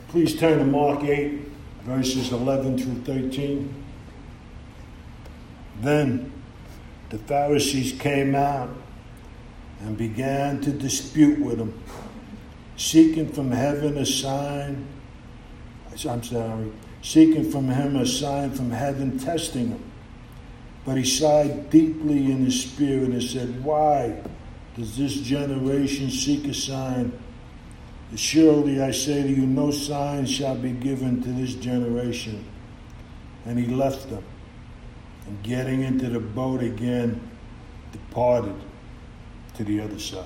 Please turn to Mark 8, verses 11 through 13. Then the Pharisees came out and began to dispute with him, seeking from him a sign from heaven, testing him. But he sighed deeply in his spirit and said, "Why does this generation seek a sign? Surely I say to you, no sign shall be given to this generation." And he left them, and getting into the boat again, departed to the other side.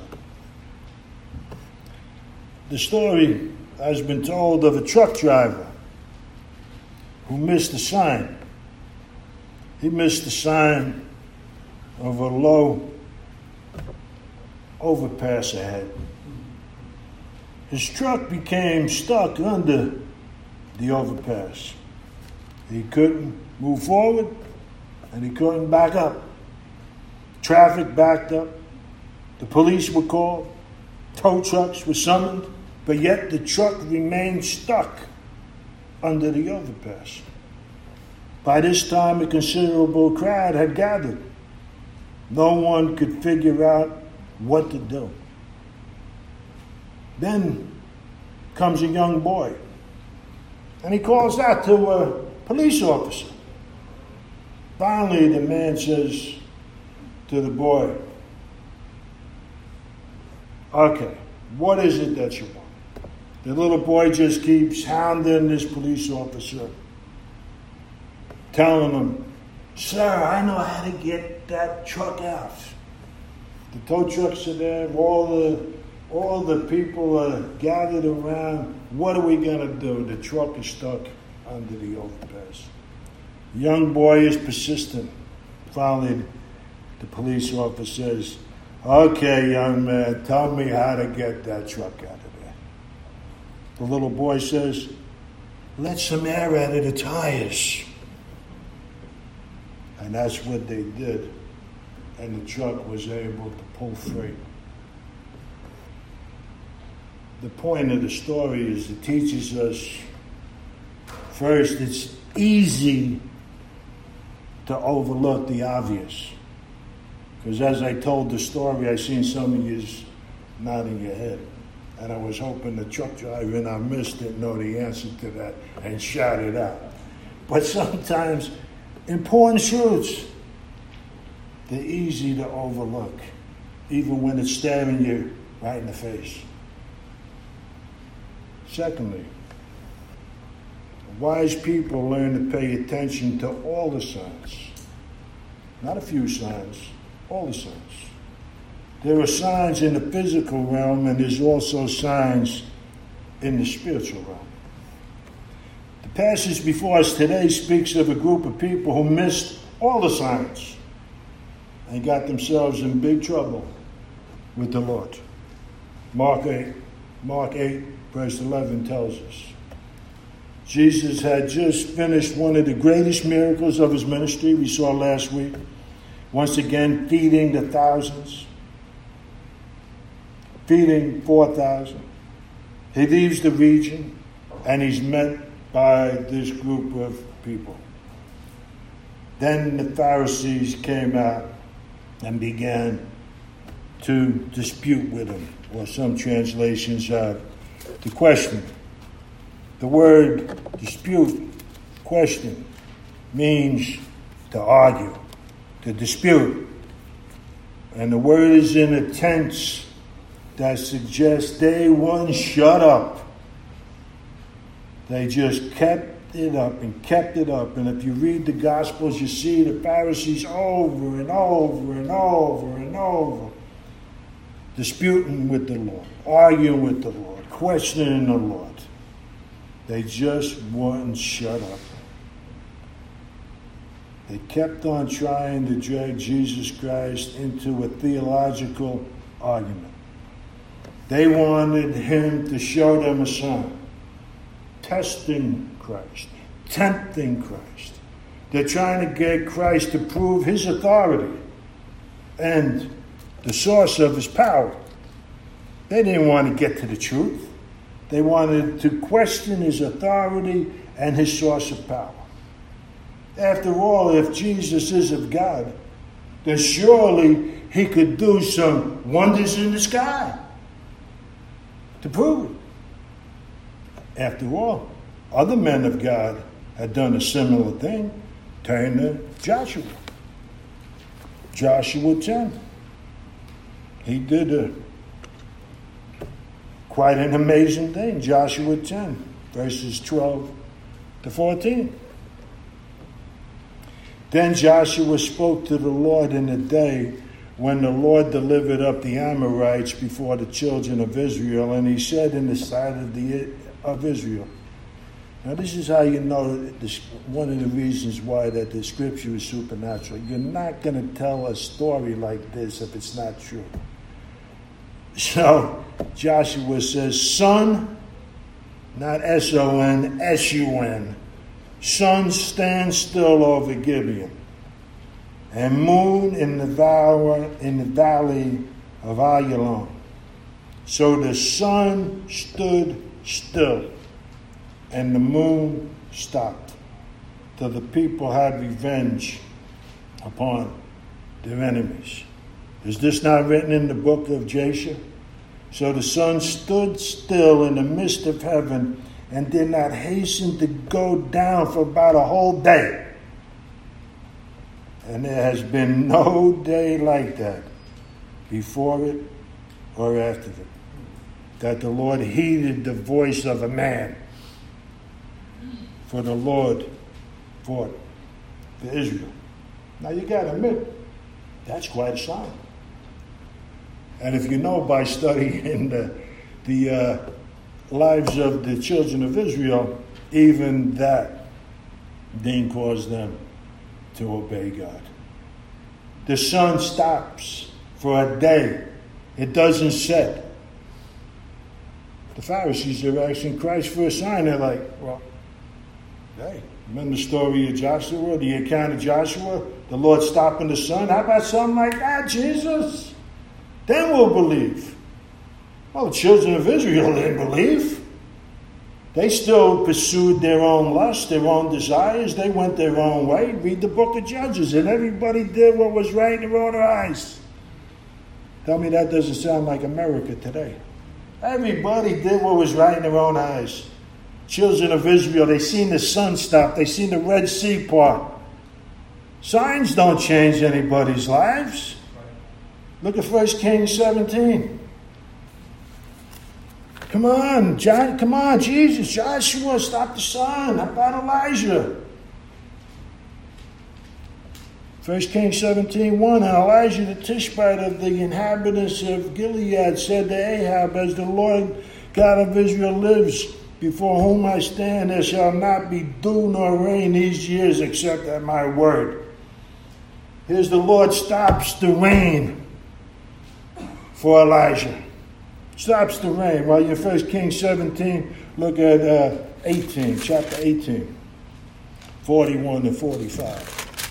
The story has been told of a truck driver who missed a sign. He missed the sign of a low overpass ahead. His truck became stuck under the overpass. He couldn't move forward and he couldn't back up. Traffic backed up. The police were called. Tow trucks were summoned. But yet the truck remained stuck under the overpass. By this time, a considerable crowd had gathered. No one could figure out what to do. Then comes a young boy, and he calls out to a police officer. Finally, the man says to the boy, "Okay, what is it that you want?" The little boy just keeps hounding this police officer, telling him, "Sir, I know how to get that truck out." The tow trucks are there, all the people are gathered around. What are we going to do? The truck is stuck under the overpass. The young boy is persistent. Finally, the police officer says, "Okay, young man, tell me how to get that truck out of there." The little boy says, "Let some air out of the tires." And that's what they did. And the truck was able to pull free. The point of the story is it teaches us, first, it's easy to overlook the obvious. Because as I told the story, I seen some of you nodding your head. And I was hoping the truck driver in our midst didn't know the answer to that and shout it out. But sometimes important truths, they're easy to overlook, even when it's staring you right in the face. Secondly, wise people learn to pay attention to all the signs. Not a few signs, all the signs. There are signs in the physical realm, and there's also signs in the spiritual realm. The passage before us today speaks of a group of people who missed all the signs and got themselves in big trouble with the Lord. Mark 8, verse 11 tells us. Jesus had just finished one of the greatest miracles of his ministry we saw last week. Once again, feeding the thousands. Feeding 4,000. He leaves the region and he's met by this group of people. Then the Pharisees came out and began to dispute with him, or some translations have to question. The word dispute, question, means to argue, to dispute. And the word is in a tense that suggests they wouldn't shut up. They just kept it up and kept it up. And if you read the Gospels, you see the Pharisees over and over and over and over disputing with the Lord, arguing with the Lord, questioning the Lord. They just wouldn't shut up. They kept on trying to drag Jesus Christ into a theological argument. They wanted him to show them a sign, testing Christ, tempting Christ. They're trying to get Christ to prove his authority and the source of his power. They didn't want to get to the truth. They wanted to question his authority and his source of power. After all, if Jesus is of God, then surely he could do some wonders in the sky to prove it. After all, other men of God had done a similar thing. Turn to Joshua. Joshua 10. He did quite an amazing thing. Joshua 10, verses 12 to 14. Then Joshua spoke to the Lord in the day when the Lord delivered up the Amorites before the children of Israel, and he said in the sight of Israel. Now this is how you know this, one of the reasons why that the scripture is supernatural. You're not going to tell a story like this if it's not true. So Joshua says, sun, not S-O-N, S-U-N. Sun, stand still over Gibeon, and moon in the valley of Ayalon. So the sun stood still, and the moon stopped, till the people had revenge upon their enemies. Is this not written in the book of Jasher? So the sun stood still in the midst of heaven and did not hasten to go down for about a whole day. And there has been no day like that, before it or after it, that the Lord heeded the voice of a man. For the Lord fought for Israel. Now you got to admit, that's quite a sign. And if you know by studying the lives of the children of Israel, even that didn't cause them to obey God. The sun stops for a day. It doesn't set. The Pharisees are asking Christ for a sign. They're like, well, hey, remember the story of Joshua, the account of Joshua, the Lord stopping the sun? How about something like that, Jesus? Then we'll believe. Well, the children of Israel didn't believe. They still pursued their own lust, their own desires. They went their own way. Read the book of Judges, and everybody did what was right in their own eyes. Tell me that doesn't sound like America today. Everybody did what was right in their own eyes. Children of Israel, they seen the sun stop. They seen the Red Sea part. Signs don't change anybody's lives. Look at 1 Kings 17. Come on, John, come on, Jesus, Joshua, stop the sun. How about Elijah? 1 Kings 17:1. And Elijah the Tishbite of the inhabitants of Gilead said to Ahab, as the Lord God of Israel lives, before whom I stand, there shall not be dew nor rain these years except at my word. Here's the Lord stops the rain for Elijah. Stops the rain. While you're in 1 Kings 17, look at 18, chapter 18, 41 to 45.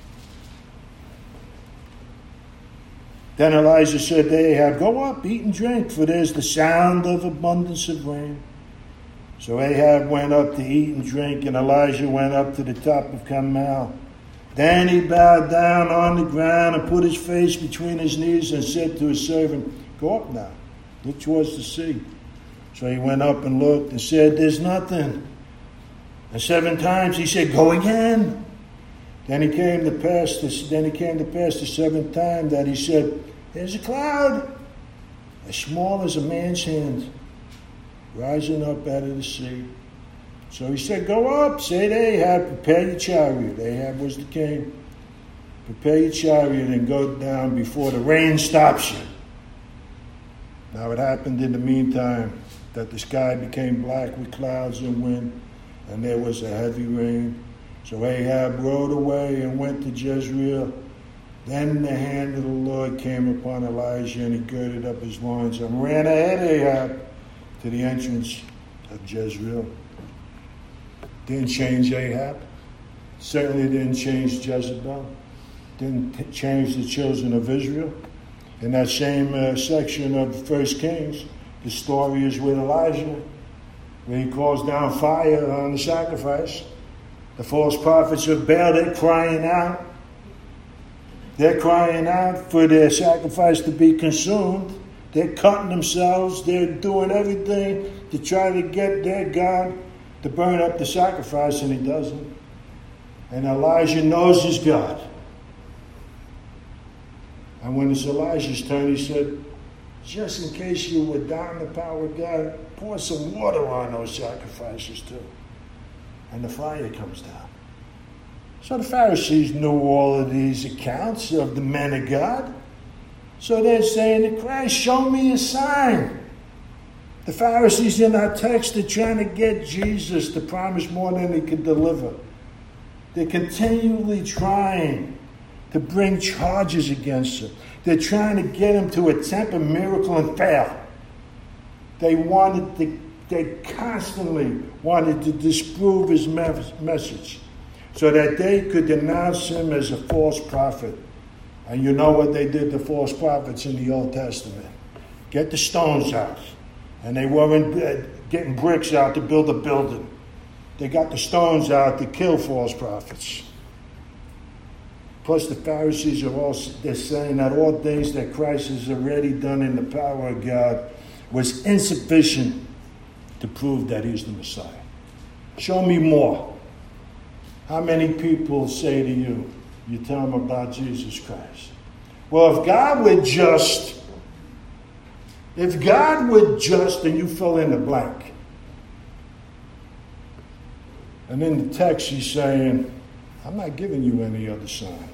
Then Elijah said to Ahab, go up, eat and drink, for there's the sound of abundance of rain. So Ahab went up to eat and drink, and Elijah went up to the top of Carmel. Then he bowed down on the ground and put his face between his knees and said to his servant, go up now, look towards the sea. So he went up and looked and said, there's nothing. And 7 times he said, go again. Then it came to pass the 7th time that he said, there's a cloud as small as a man's hand rising up out of the sea. So he said, go up, say to Ahab, prepare your chariot. Ahab was the king. Prepare your chariot and go down before the rain stops you. Now it happened in the meantime that the sky became black with clouds and wind, and there was a heavy rain. So Ahab rode away and went to Jezreel. Then the hand of the Lord came upon Elijah, and he girded up his loins and ran ahead of Ahab to the entrance of Jezreel. Didn't change Ahab. Certainly didn't change Jezebel. Didn't change the children of Israel. In that same section of 1 Kings, the story is with Elijah where he calls down fire on the sacrifice. The false prophets of Baal, they're crying out. They're crying out for their sacrifice to be consumed. They're cutting themselves. They're doing everything to try to get their God to burn up the sacrifice, and he doesn't. And Elijah knows his God. And when it's Elijah's turn, he said, just in case you were down the power of God, pour some water on those sacrifices too. And the fire comes down. So the Pharisees knew all of these accounts of the men of God. So they're saying to Christ, show me a sign. The Pharisees in our text are trying to get Jesus to promise more than he could deliver. They're continually trying to bring charges against him. They're trying to get him to attempt a miracle and fail. They constantly wanted to disprove his message so that they could denounce him as a false prophet. And you know what they did to false prophets in the Old Testament? Get the stones out. And they weren't getting bricks out to build a building. They got the stones out to kill false prophets. Plus the Pharisees they're saying that all things that Christ has already done in the power of God was insufficient to prove that he's the Messiah. Show me more. How many people say to you, you tell them about Jesus Christ? Well, if God were just, then you fill in the blank. And in the text he's saying, I'm not giving you any other sign.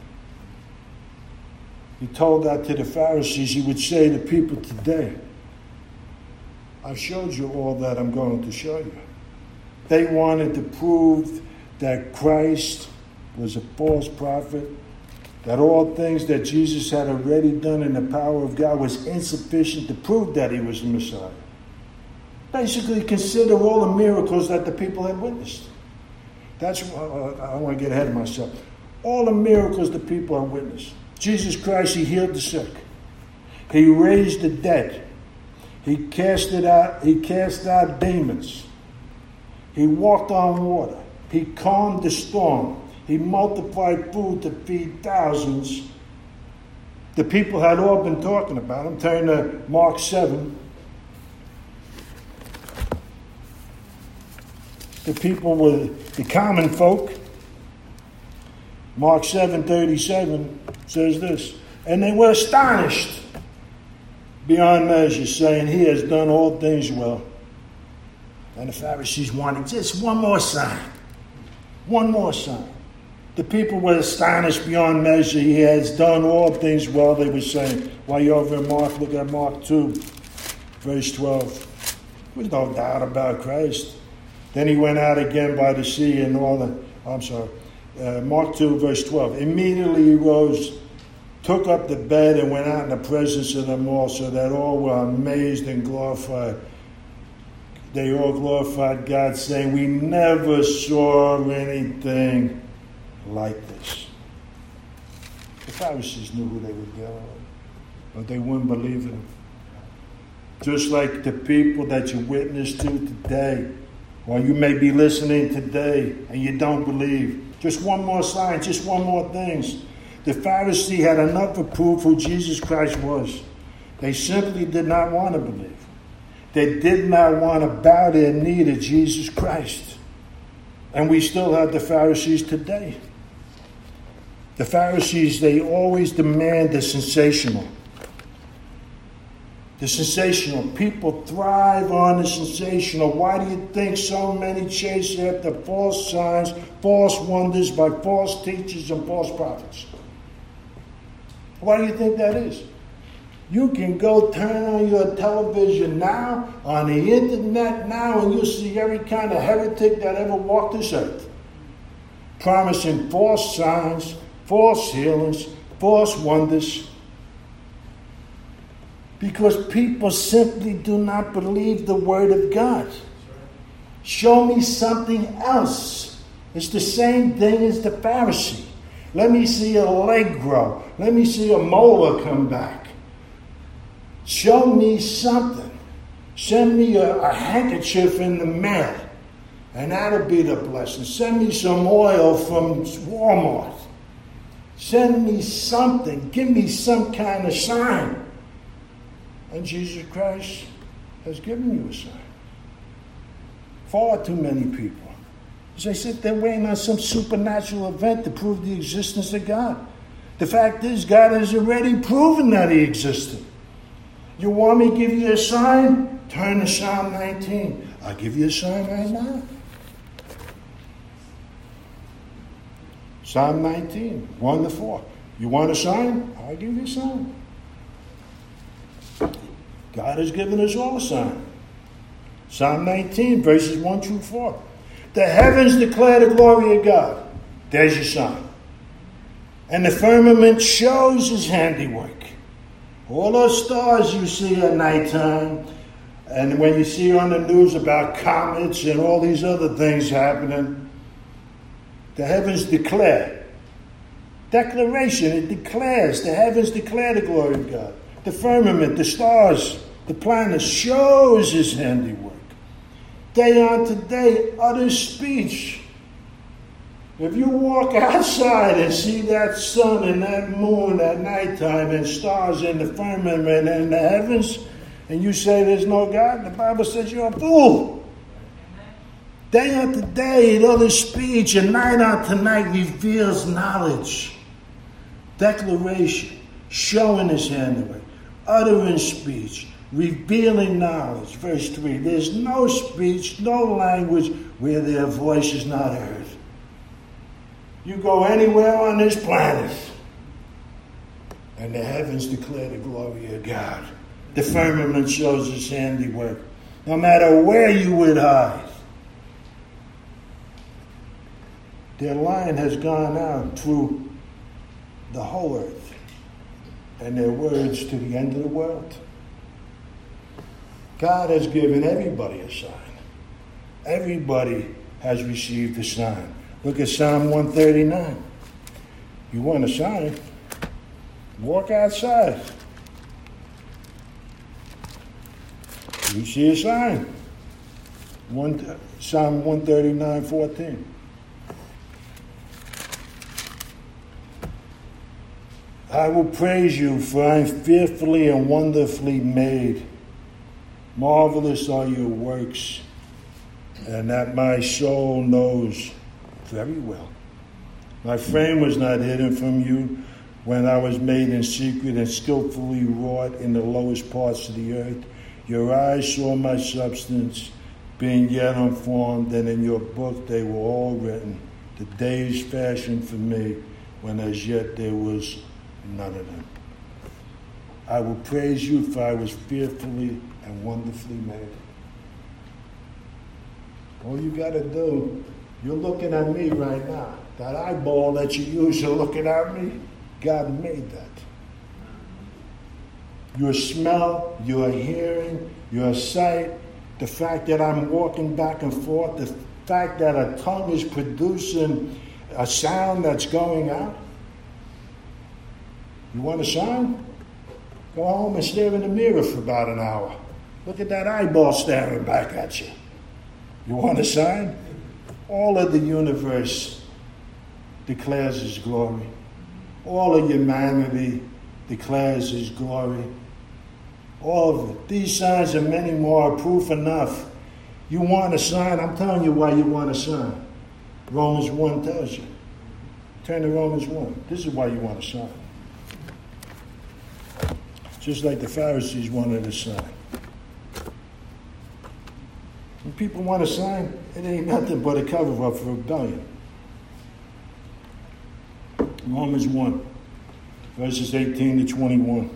He told that to the Pharisees. He would say to people today, I've showed you all that I'm going to show you. They wanted to prove that Christ was a false prophet, that all things that Jesus had already done in the power of God was insufficient to prove that he was the Messiah. Basically, consider all the miracles that the people had witnessed. I don't want to get ahead of myself. All the miracles the people had witnessed. Jesus Christ, he healed the sick. He raised the dead. He cast out demons. He walked on water. He calmed the storm. He multiplied food to feed thousands. The people had all been talking about him. Turn to Mark 7. The people were the common folk. Mark 7:37 says this, and they were astonished beyond measure, saying, he has done all things well. And the Pharisees wanted just one more sign. One more sign. The people were astonished beyond measure. He has done all things well, they were saying. While you're over in Mark, look at Mark 2, verse 12. There's no doubt about Christ. Then he went out again by the sea and Mark 2, verse 12. Immediately he rose, took up the bed, and went out in the presence of them all, so that all were amazed and glorified. They all glorified God, saying, we never saw anything like this. The Pharisees knew who they were dealing with, but they wouldn't believe in him. Just like the people that you witness to today, or you may be listening today and you don't believe. Just one more sign, just one more thing. The Pharisees had enough to prove who Jesus Christ was. They simply did not want to believe. They did not want to bow their knee to Jesus Christ. And we still have the Pharisees today. The Pharisees, they always demand the sensational. The sensational. People thrive on the sensational. Why do you think so many chase after false signs, false wonders by false teachers and false prophets? Why do you think that is? You can go turn on your television now, on the internet now, and you'll see every kind of heretic that ever walked this earth, promising false signs, false healings, false wonders, because people simply do not believe the word of God. Show me something else. It's the same thing as the Pharisee. Let me see a leg grow. Let me see a molar come back. Show me something. Send me a handkerchief in the mail, and that'll be the blessing. Send me some oil from Walmart. Send me something. Give me some kind of sign. And Jesus Christ has given you a sign. Far too many people, as they sit there waiting on some supernatural event to prove the existence of God. The fact is, God has already proven that he existed. You want me to give you a sign? Turn to Psalm 19. I'll give you a sign right now. Psalm 19, 1-4. You want a sign? I'll give you a sign. God has given us all a sign. Psalm 19, verses 1-4. The heavens declare the glory of God. There's your sign. And the firmament shows his handiwork. All those stars you see at nighttime, and when you see on the news about comets and all these other things happening, the heavens declare. Declaration, it declares. The heavens declare the glory of God. The firmament, the stars, the planets shows his handiwork. Day unto day utters speech. If you walk outside and see that sun and that moon at nighttime and stars in the firmament and the heavens, and you say there's no God, the Bible says you're a fool. Day unto day it utters speech, and night unto night reveals knowledge. Declaration, showing his handiwork, uttering speech, revealing knowledge. Verse 3, there's no speech, no language where their voice is not heard. You go anywhere on this planet, and the heavens declare the glory of God. The firmament shows his handiwork. No matter where you would hide, their line has gone out through the whole earth, and their words to the end of the world. God has given everybody a sign. Everybody has received a sign. Look at Psalm 139. You want a sign? Walk outside. You see a sign. Psalm 139:14. I will praise you, for I am fearfully and wonderfully made. Marvelous are your works, and that my soul knows very well. My frame was not hidden from you when I was made in secret and skillfully wrought in the lowest parts of the earth. Your eyes saw my substance, being yet unformed, and in your book they were all written, the days fashioned for me, when as yet there was none of them. I will praise you, for I was fearfully and wonderfully made. All you got to do, you're looking at me right now. That eyeball that you use, you're looking at me. God made that. Your smell, your hearing, your sight, the fact that I'm walking back and forth, the fact that a tongue is producing a sound that's going out. You want a sign? Go home and stare in the mirror for about an hour. Look at that eyeball staring back at you. You want a sign? All of the universe declares his glory. All of humanity declares his glory. All of it. These signs and many more are proof enough. You want a sign? I'm telling you why you want a sign. Romans 1 tells you. Turn to Romans 1. This is why you want a sign. Just like the Pharisees wanted a sign. When people want a sign, it ain't nothing but a cover-up for rebellion. Romans 1, verses 18 to 21.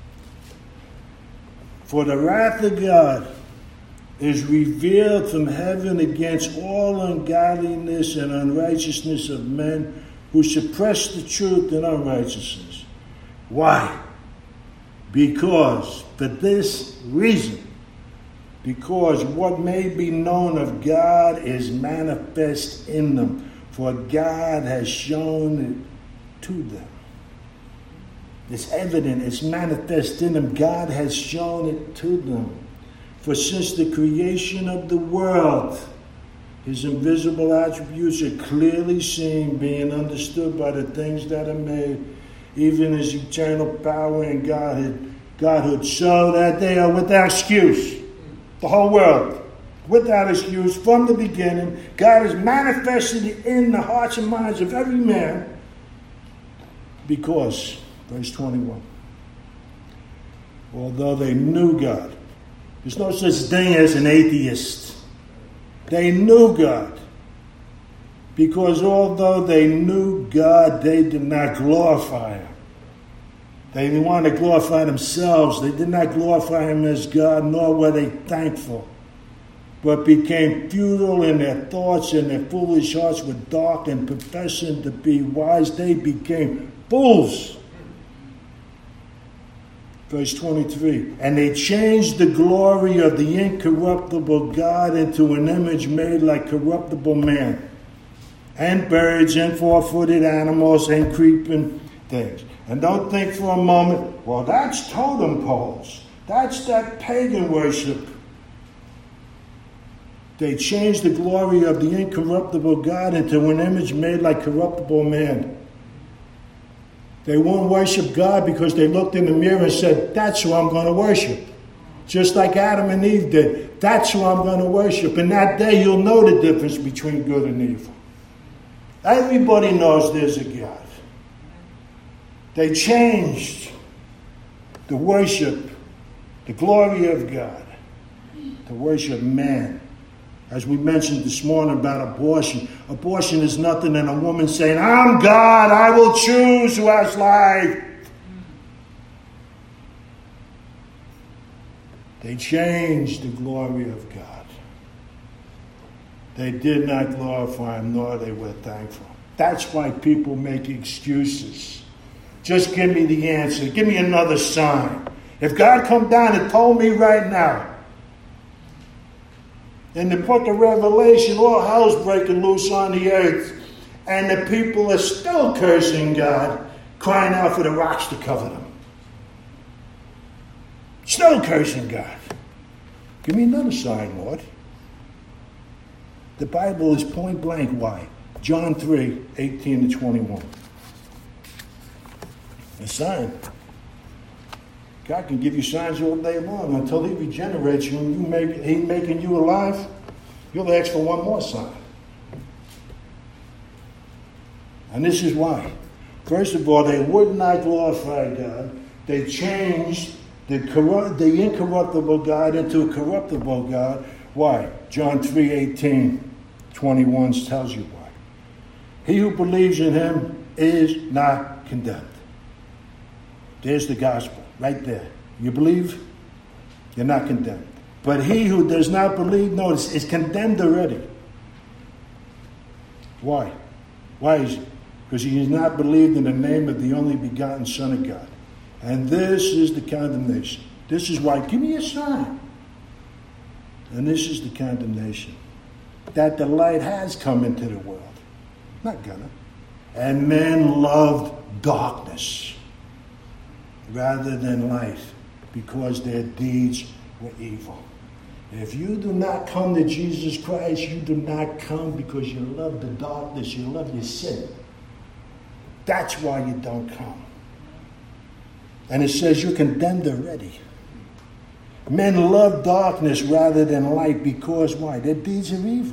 For the wrath of God is revealed from heaven against all ungodliness and unrighteousness of men who suppress the truth in unrighteousness. Why? Because, for this reason, because what may be known of God is manifest in them, for God has shown it to them. It's evident, it's manifest in them. God has shown it to them. For since the creation of the world, his invisible attributes are clearly seen, being understood by the things that are made, even his eternal power and Godhood, so that they are without excuse. The whole world, without excuse, from the beginning, God has manifested it in the hearts and minds of every man, because, verse 21, although they knew God, there's no such thing as an atheist. They knew God. Because although they knew God, they did not glorify him. They didn't want to glorify themselves. They did not glorify him as God, nor were they thankful, but became futile in their thoughts, and their foolish hearts were dark, and professing to be wise, they became fools. Verse 23, and they changed the glory of the incorruptible God into an image made like corruptible man, and birds, and four-footed animals, and creeping things. And don't think for a moment, well, that's totem poles. That's that pagan worship. They changed the glory of the incorruptible God into an image made like corruptible man. They won't worship God because they looked in the mirror and said, that's who I'm going to worship. Just like Adam and Eve did. That's who I'm going to worship. And that day you'll know the difference between good and evil. Everybody knows there's a God. They changed the worship, the glory of God, to worship man. As we mentioned this morning about abortion. Abortion is nothing than a woman saying, I'm God, I will choose who has life. They changed the glory of God. They did not glorify him, nor they were thankful. That's why people make excuses. Just give me the answer. Give me another sign. If God come down and told me right now, in the book of Revelation, all hell's breaking loose on the earth, and the people are still cursing God, crying out for the rocks to cover them. Still cursing God. Give me another sign, Lord. The Bible is point blank. Why? John 3, 18 to 21. A sign. God can give you signs all day long until he regenerates you and he's making you alive. You'll ask for one more sign. And this is why. First of all, they would not glorify God. They changed the incorruptible God into a corruptible God. Why? John 3, 18, 21 tells you why. He who believes in him is not condemned. There's the gospel. Right there. You believe, you're not condemned. But he who does not believe, notice, is condemned already. Why? Why is it? Because he has not believed in the name of the only begotten Son of God. And this is the condemnation. This is why. Give me a sign. And this is the condemnation. That the light has come into the world. Not gonna. And men loved darkness rather than light, because their deeds were evil. If you do not come to Jesus Christ, you do not come because you love the darkness, you love your sin. That's why you don't come. And it says you're condemned already. Men love darkness rather than light because why? Their deeds are evil.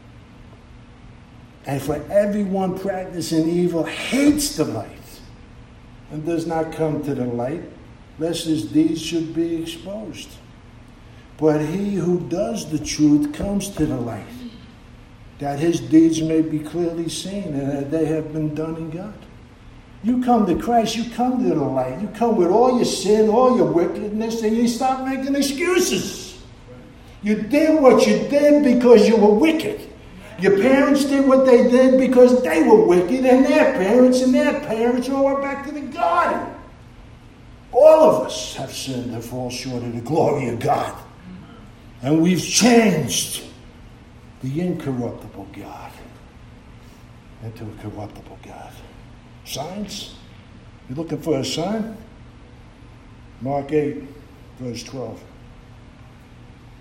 And for everyone practicing evil hates the light and does not come to the light, lest his deeds should be exposed. But he who does the truth comes to the light, that his deeds may be clearly seen and that they have been done in God. You come to Christ, you come to the light. You come with all your sin, all your wickedness, and you stop making excuses. You did what you did because you were wicked. Your parents did what they did because they were wicked, and their parents all went back to the garden. All of us have sinned and fall short of the glory of God. And we've changed the incorruptible God into a corruptible God. Signs? You looking for a sign? Mark 8, verse 12.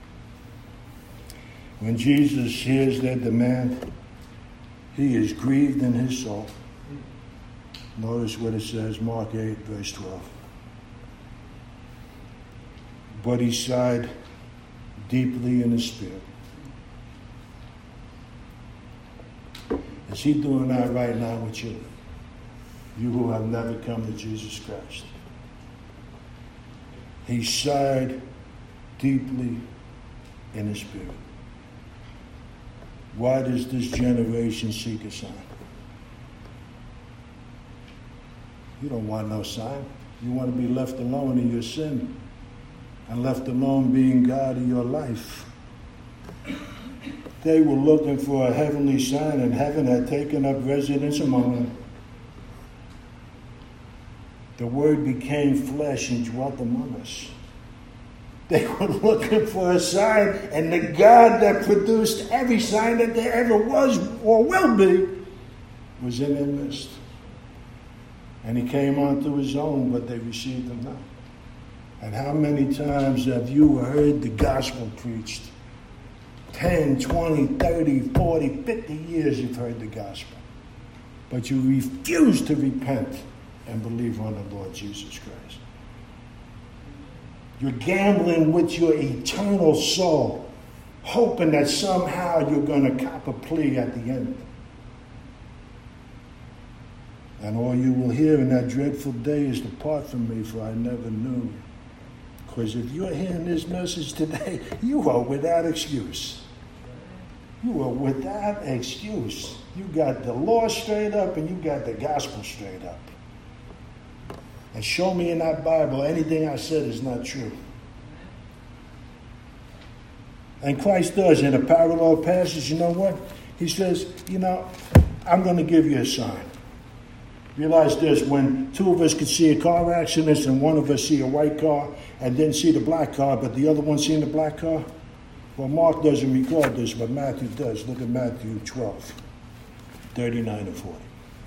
When Jesus hears their demand, he is grieved in his soul. Notice what it says, Mark 8, verse 12. But he sighed deeply in his spirit. Is he doing that right now with you? You who have never come to Jesus Christ. He sighed deeply in his spirit. Why does this generation seek a sign? You don't want no sign. You want to be left alone in your sin and left alone being God in your life. They were looking for a heavenly sign, and heaven had taken up residence among them. The Word became flesh and dwelt among us. They were looking for a sign, and the God that produced every sign that there ever was or will be was in their midst. And he came unto his own, but they received him not. And how many times have you heard the gospel preached? 10, 20, 30, 40, 50 years you've heard the gospel. But you refuse to repent and believe on the Lord Jesus Christ. You're gambling with your eternal soul, hoping that somehow you're going to cop a plea at the end. And all you will hear in that dreadful day is, depart from me, for I never knew you. Because if you're hearing this message today, you are without excuse. You are without excuse. You got the law straight up and you got the gospel straight up. And show me in that Bible anything I said is not true. And Christ does in a parallel passage, you know what? He says, I'm going to give you a sign. Realize this, when two of us could see a car accident and one of us see a white car and didn't see the black car, but the other one seen the black car? Well, Mark doesn't record this, but Matthew does. Look at Matthew 12, 39 and 40.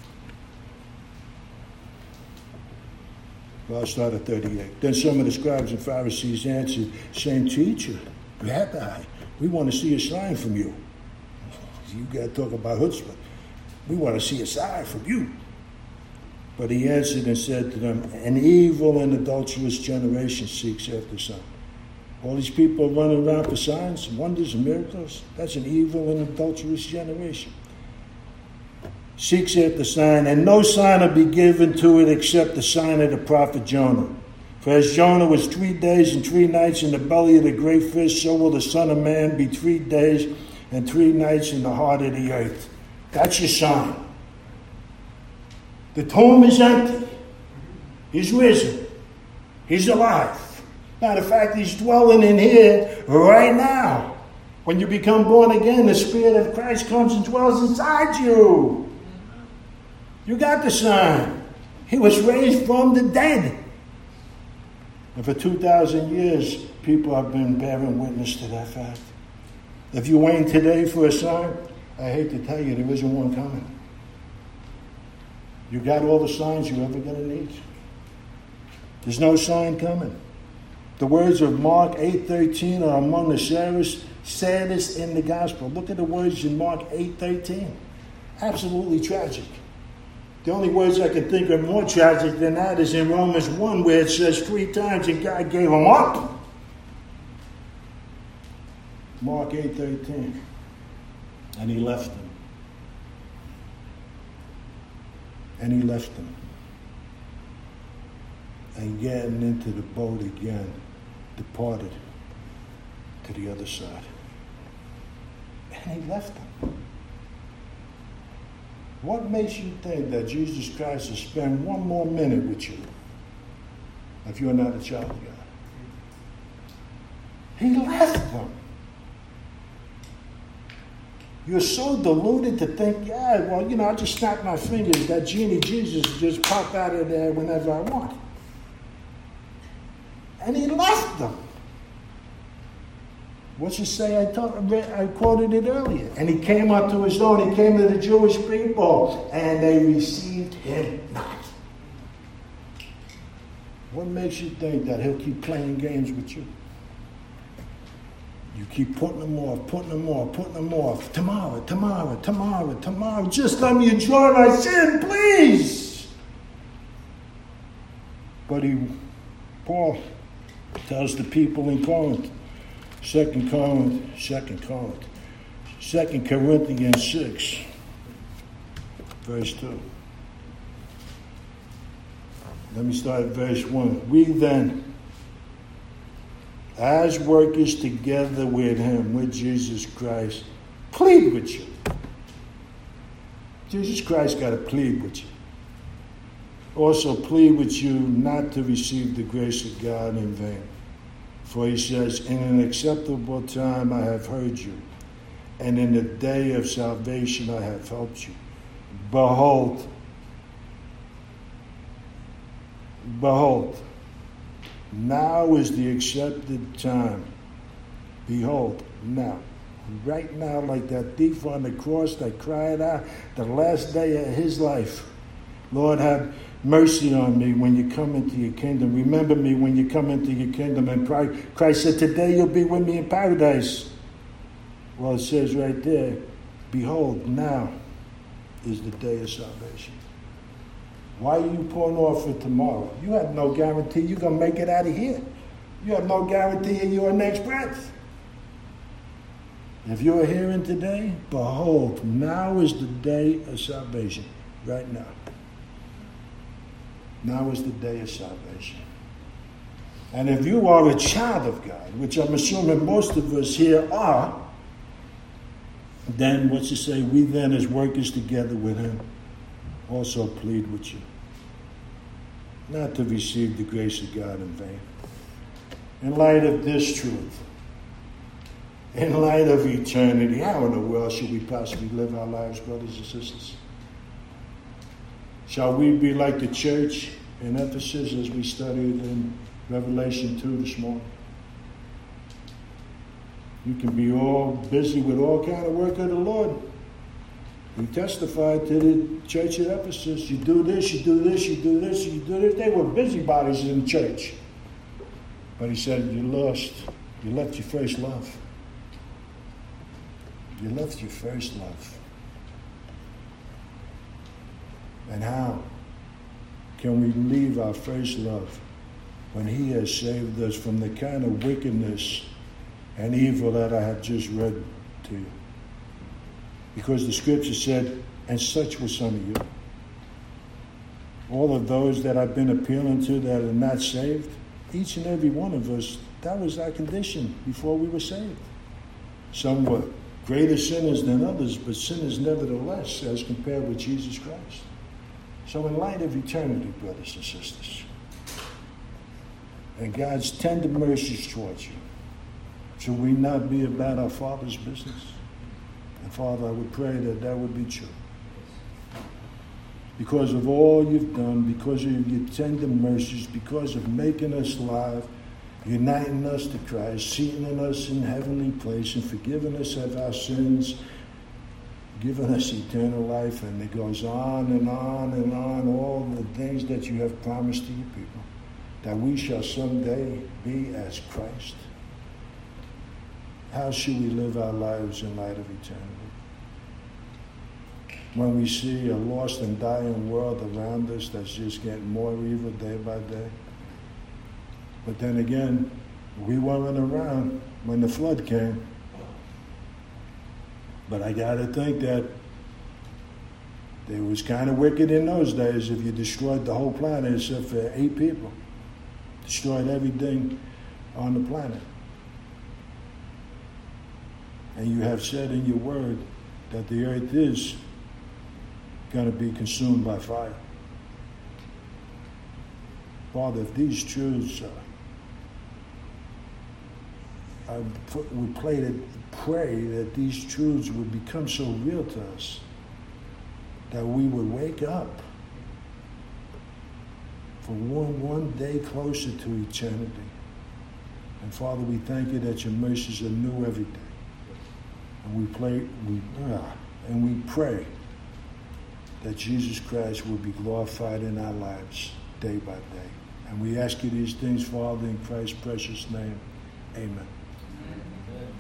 Well, I'll start at 38. Then some of the scribes and Pharisees answered, saying, Teacher, Rabbi, we want to see a sign from you. You got to talk about chutzpah. We want to see a sign from you. But he answered and said to them, an evil and adulterous generation seeks after signs. All these people are running around for signs, wonders, and miracles. That's an evil and adulterous generation. Seeks after sign, and no sign will be given to it except the sign of the prophet Jonah. For as Jonah was 3 days and 3 nights in the belly of the great fish, so will the Son of Man be 3 days and 3 nights in the heart of the earth. That's your sign. The tomb is empty. He's risen. He's alive. Matter of fact, he's dwelling in here right now. When you become born again, the Spirit of Christ comes and dwells inside you. You got the sign. He was raised from the dead. And for 2,000 years, people have been bearing witness to that fact. If you wait today for a sign, I hate to tell you, there isn't one coming. You got all the signs you're ever going to need. There's no sign coming. The words of Mark 8:13 are among the saddest in the gospel. Look at the words in Mark 8:13. Absolutely tragic. The only words I can think of more tragic than that is in Romans 1, where it says 3 times that God gave them up. Mark 8:13. And he left them. And he left them. And getting into the boat again, departed to the other side. And he left them. What makes you think that Jesus Christ will spend one more minute with you if you're not a child of God? He left them. You're so deluded to think, I just snap my fingers. That genie Jesus just pop out of there whenever I want. And he left them. What's it say? I quoted it earlier. And he came up to his own. He came to the Jewish people, and they received him not. What makes you think that he'll keep playing games with you? You keep putting them off. Tomorrow. Just let me enjoy my sin, please. But Paul tells the people in Corinth, 2 Corinthians 6, verse 2. Let me start at verse 1. We then, as workers together with him, with Jesus Christ, plead with you. Jesus Christ got to plead with you. Also plead with you not to receive the grace of God in vain. For he says, in an acceptable time I have heard you, and in the day of salvation I have helped you. Behold, now is the accepted time. Behold, now. Right now, like that thief on the cross that cried out the last day of his life, Lord, have mercy on me when you come into your kingdom. Remember me when you come into your kingdom. And Christ said, today you'll be with me in paradise. Well, it says right there, behold, now is the day of salvation. Why are you putting off for tomorrow? You have no guarantee you're going to make it out of here. You have no guarantee in your next breath. If you're hearing today, behold, now is the day of salvation. Right now. Now is the day of salvation. And if you are a child of God, which I'm assuming most of us here are, then what's it say? We then as workers together with him also plead with you, not to receive the grace of God in vain. In light of this truth, in light of eternity, how in the world should we possibly live our lives, brothers and sisters? Shall we be like the church in Ephesus as we studied in Revelation 2 this morning? You can be all busy with all kind of work of the Lord. We testified to the church at Ephesus. You do this, you do this, you do this, you do this. They were busybodies in the church. But he said, you lost. You left your first love. You left your first love. And how can we leave our first love when he has saved us from the kind of wickedness and evil that I have just read to you? Because the scripture said, and such were some of you. All of those that I've been appealing to that are not saved, each and every one of us, that was our condition before we were saved. Some were greater sinners than others, but sinners nevertheless as compared with Jesus Christ. So in light of eternity, brothers and sisters, and God's tender mercies towards you, should we not be about our Father's business? And Father, I would pray that that would be true. Because of all you've done, because of your tender mercies, because of making us alive, uniting us to Christ, seating us in heavenly place, and forgiving us of our sins, giving us eternal life, and it goes on and on and on, all the things that you have promised to your people, that we shall someday be as Christ. How should we live our lives in light of eternity? When we see a lost and dying world around us that's just getting more evil day by day. But then again, we weren't around when the flood came. But I got to think that it was kind of wicked in those days if you destroyed the whole planet except for 8 people. Destroyed everything on the planet. And you have said in your word that the earth is going to be consumed by fire. Father, if these truths we pray that these truths would become so real to us that we would wake up for one day closer to eternity. And Father, we thank you that your mercies are new every day. And we pray that Jesus Christ will be glorified in our lives day by day. And we ask you these things, Father, in Christ's precious name. Amen.